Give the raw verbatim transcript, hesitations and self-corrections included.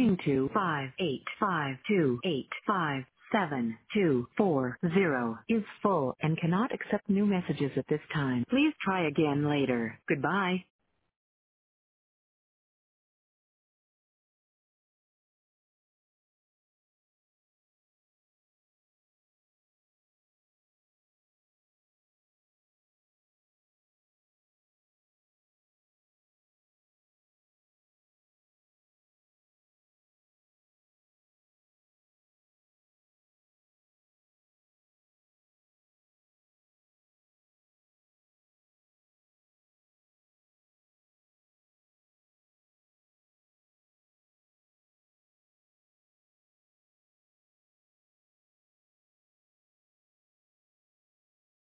belonging to five eight five two eight five seven two four zero is full and cannot accept new messages at this time. Please try again later. Goodbye.